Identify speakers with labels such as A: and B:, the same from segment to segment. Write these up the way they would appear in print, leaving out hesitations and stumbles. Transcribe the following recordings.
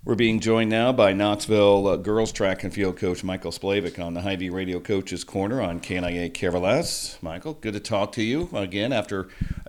A: We're being joined now by Knoxville girls track and field coach Michael Splavik on the Hy-Vee Radio Coaches Corner on KNIA KRLS. Michael, good to talk to you again after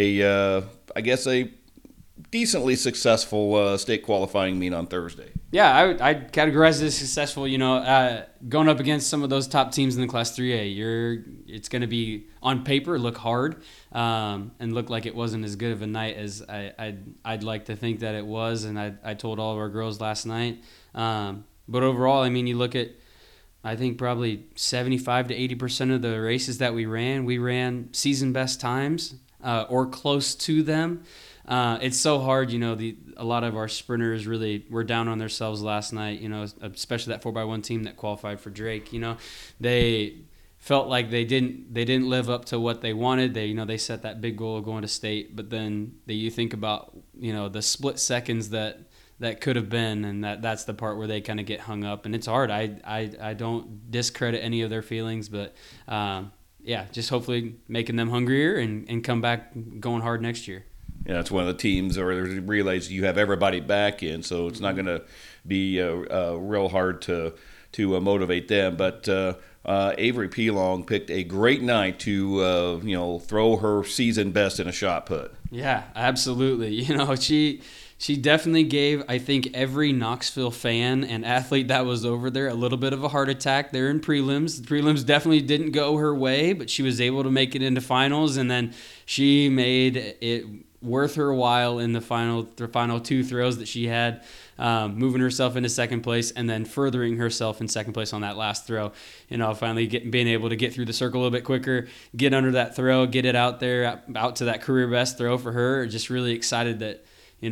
A: a decently successful state qualifying meet on Thursday.
B: Yeah, I'd categorize it as successful. Going up against some of those top teams in the Class 3A, it's going to be on paper look hard and look like it wasn't as good of a night as I'd like to think that it was. And I told all of our girls last night. But overall, I mean, you look at, I think probably 75 to 80% of the races that we ran season best times or close to them. It's so hard, a lot of our sprinters really were down on themselves last night, especially that 4x1 team that qualified for Drake. They felt like they didn't live up to what they wanted. They set that big goal of going to state, but then you think about, the split seconds that could have been, and that's the part where they kind of get hung up, and it's hard. I don't discredit any of their feelings, but just hopefully making them hungrier and come back going hard next year.
A: Yeah, it's one of the teams or relays you have everybody back in, so it's not going to be real hard to motivate them. But Avery Pelong picked a great night to throw her season best in a shot put.
B: Yeah, absolutely. She definitely gave, I think, every Knoxville fan and athlete that was over there a little bit of a heart attack there in prelims. The prelims definitely didn't go her way, but she was able to make it into finals, and then she made it worth her while in the final two throws that she had, moving herself into second place and then furthering herself in second place on that last throw. Finally being able to get through the circle a little bit quicker, get under that throw, get it out there, out to that career best throw for her. Just really excited that,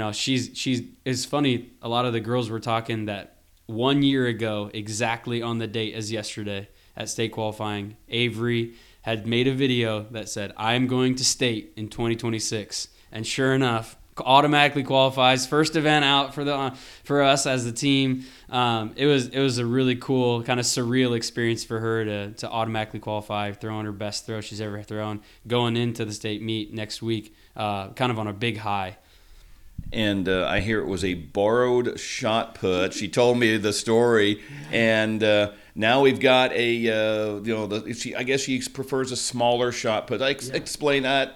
B: it's funny. A lot of the girls were talking that 1 year ago, exactly on the date as yesterday at state qualifying, Avery had made a video that said, "I'm going to state in 2026." And sure enough, automatically qualifies, first event out for us as the team. It was a really cool, kind of surreal experience for her to automatically qualify, throwing her best throw she's ever thrown, going into the state meet next week, kind of on a big high.
A: And I hear it was a borrowed shot put. She told me the story, and now we've got I guess she prefers a smaller shot put. Explain that.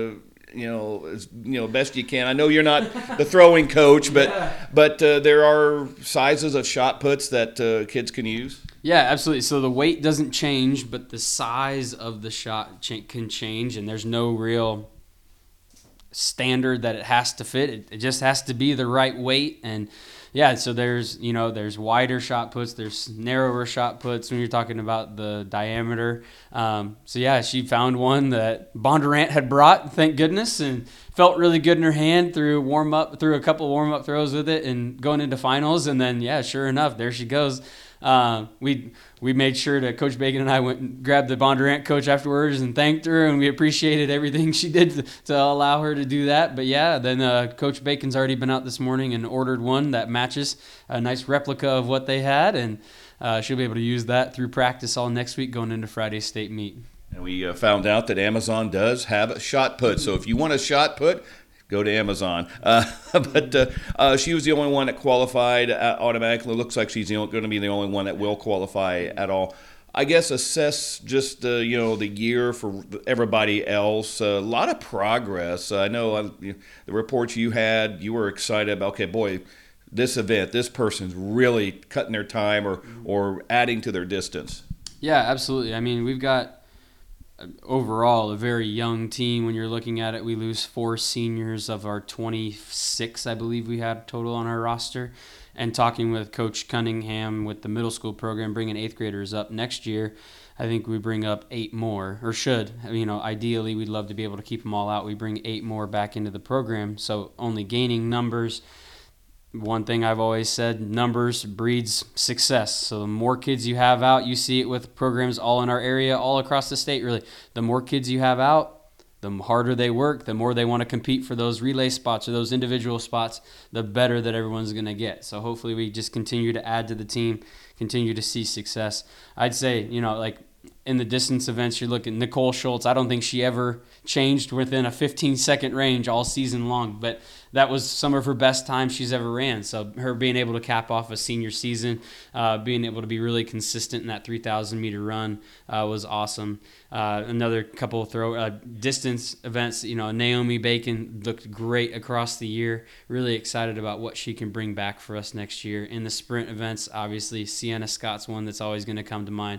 A: Best you can. I know you're not the throwing coach, but there are sizes of shot puts that kids can use.
B: Yeah, absolutely. So the weight doesn't change, but the size of the shot can change, and there's no real standard that it has to fit. It just has to be the right weight. And yeah, so there's wider shot puts, there's narrower shot puts when you're talking about the diameter. So yeah, she found one that Bondurant had brought, thank goodness, and felt really good in her hand through a couple warm-up throws with it and going into finals. And then, yeah, sure enough, there she goes. We made sure to, Coach Bacon and I went and grabbed the Bondurant coach afterwards and thanked her, and we appreciated everything she did to allow her to do that. But yeah, then Coach Bacon's already been out this morning and ordered one that matches a nice replica of what they had, and she'll be able to use that through practice all next week going into Friday's state meet.
A: And we found out that Amazon does have a shot put, so if you want a shot put, go to Amazon. But she was the only one that qualified automatically. It looks like she's going to be the only one that will qualify at all. I guess assess just the year for everybody else. A lot of progress. I know the reports you had, you were excited about, okay, boy, this event, this person's really cutting their time or adding to their distance.
B: Yeah, absolutely. I mean, we've got overall a very young team when you're looking at it. We lose 4 seniors of our 26, I believe we had total on our roster. And talking with Coach Cunningham with the middle school program, bringing 8th graders up next year, I think we bring up 8 more, or should. Ideally, we'd love to be able to keep them all out. We bring 8 more back into the program, so only gaining numbers. One thing I've always said, numbers breeds success. So the more kids you have out, you see it with programs all in our area, all across the state really. The more kids you have out, the harder they work, the more they want to compete for those relay spots or those individual spots, the better that everyone's going to get. So hopefully we just continue to add to the team, continue to see success. I'd say, in the distance events, you're looking Nicole Schultz. I don't think she ever changed within a 15-second range all season long, but that was some of her best time she's ever ran. So her being able to cap off a senior season, being able to be really consistent in that 3,000 meter run was awesome. Another couple of distance events, Naomi Bacon looked great across the year. Really excited about what she can bring back for us next year. In the sprint events, obviously Sienna Scott's one that's always going to come to mind.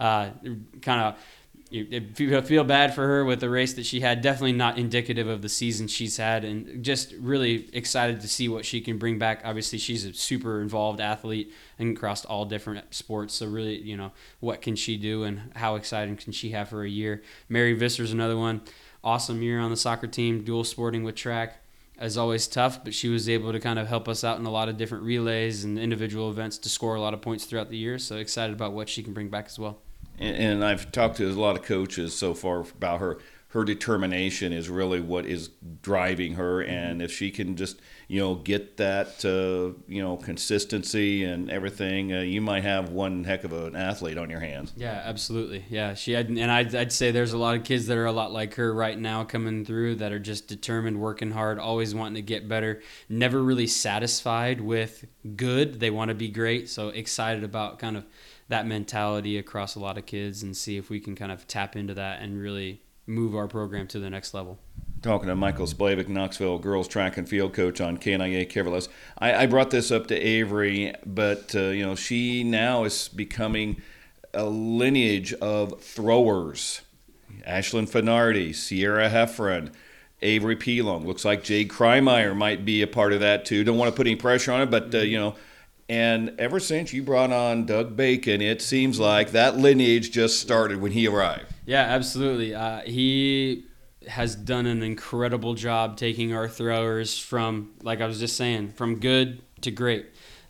B: You feel bad for her with the race that she had. Definitely not indicative of the season she's had, and just really excited to see what she can bring back. Obviously, she's a super involved athlete and across all different sports. So really, what can she do and how exciting can she have for a year? Mary Visser's another one. Awesome year on the soccer team, dual sporting with track. As always tough, but she was able to kind of help us out in a lot of different relays and individual events to score a lot of points throughout the year. So excited about what she can bring back as well.
A: And I've talked to a lot of coaches so far about her. Her determination is really what is driving her, and if she can just get that consistency and everything, you might have one heck of an athlete on your hands.
B: Yeah, absolutely. Yeah, she had, and I'd say there's a lot of kids that are a lot like her right now coming through that are just determined, working hard, always wanting to get better, never really satisfied with good. They want to be great. So excited about kind of that mentality across a lot of kids and see if we can kind of tap into that and really move our program to the next level.
A: Talking to Michael Splavik, Knoxville girls track and field coach on KNIA Keverless. I brought this up to Avery, but she now is becoming a lineage of throwers. Ashlyn Finardi, Sierra Heffron, Avery Pelong. Looks like Jade Krymeyer might be a part of that too. Don't want to put any pressure on it, but and ever since you brought on Doug Bacon, it seems like that lineage just started when he arrived.
B: Yeah, absolutely. He has done an incredible job taking our throwers from, like I was just saying, from good to great.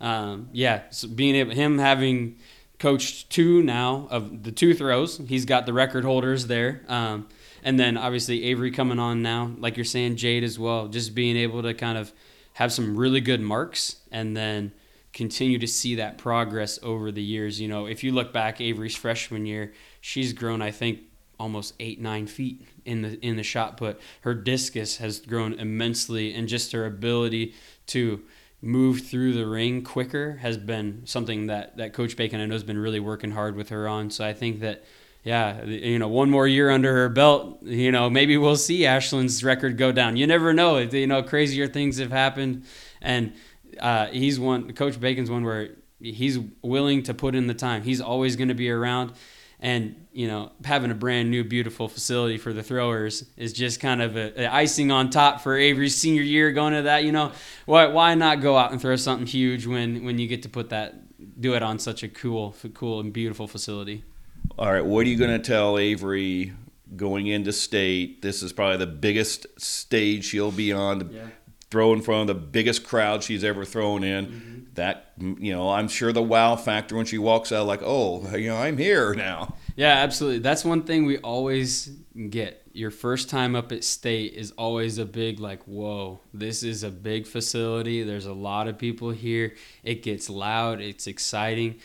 B: So him having coached two now of the two throws, he's got the record holders there. And then obviously Avery coming on now, like you're saying, Jade as well, just being able to kind of have some really good marks and then continue to see that progress over the years. If you look back, Avery's freshman year, she's grown, I think, almost 8-9 feet in the shot put. Her discus has grown immensely, and just her ability to move through the ring quicker has been something that Coach Bacon, I know, has been really working hard with her on. So I think that, one more year under her belt, maybe we'll see Ashlyn's record go down. You never know. Crazier things have happened, and he's one. Coach Bacon's one where he's willing to put in the time. He's always going to be around, and having a brand new beautiful facility for the throwers is just kind of a icing on top for Avery's senior year. Going to that, why not go out and throw something huge when you get to do it on such a cool and beautiful facility.
A: All right, what are you going to tell Avery going into state? This is probably the biggest stage she'll be on. Yeah. Throw in front of the biggest crowd she's ever thrown in. Mm-hmm. That, I'm sure the wow factor when she walks out, like, I'm here now.
B: Yeah, absolutely. That's one thing we always get. Your first time up at state is always a big, whoa, this is a big facility. There's a lot of people here. It gets loud. It's exciting.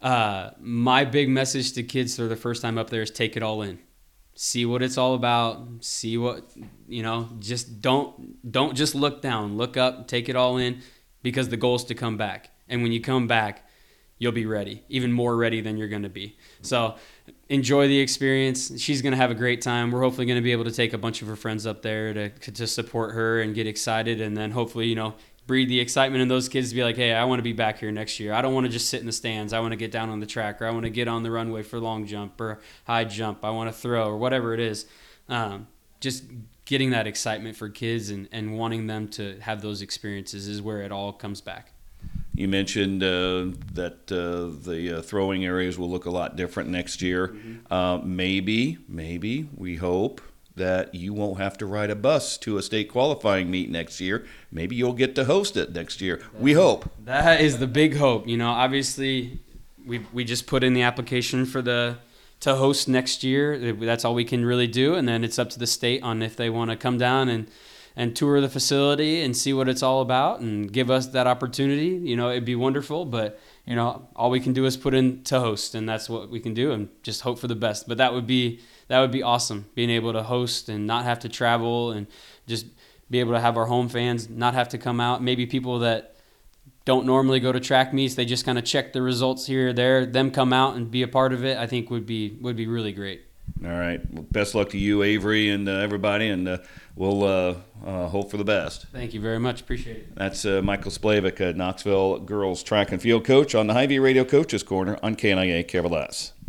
B: My big message to kids for the first time up there is take it all in. See what it's all about. See what, just don't just look down. Look up, take it all in, because the goal is to come back. And when you come back, you'll be ready, even more ready than you're going to be. So enjoy the experience. She's going to have a great time. We're hopefully going to be able to take a bunch of her friends up there to support her and get excited. And then hopefully, breed the excitement in those kids to be like, hey, I want to be back here next year. I don't want to just sit in the stands. I want to get down on the track, or I want to get on the runway for long jump or high jump. I want to throw, or whatever it is. Just getting that excitement for kids and wanting them to have those experiences is where it all comes back.
A: You mentioned that the throwing areas will look a lot different next year. Mm-hmm. Maybe, we hope that you won't have to ride a bus to a state qualifying meet next year. Maybe you'll get to host it next year. We hope.
B: That is the big hope. Obviously, we just put in the application to host next year. That's all we can really do, and then it's up to the state on if they want to come down and tour the facility and see what it's all about and give us that opportunity, it'd be wonderful. But all we can do is put in to host, and that's what we can do, and just hope for the best. But that would be awesome, being able to host and not have to travel, and just be able to have our home fans not have to come out. Maybe people that don't normally go to track meets, they just kind of check the results here or there, them come out and be a part of it, I think would be really great.
A: All right. Well, best luck to you, Avery, and everybody, and we'll hope for the best.
B: Thank you very much. Appreciate it.
A: That's Michael Splavik, Knoxville girls track and field coach on the Hy-Vee Radio Coaches Corner on KNIA KRLS.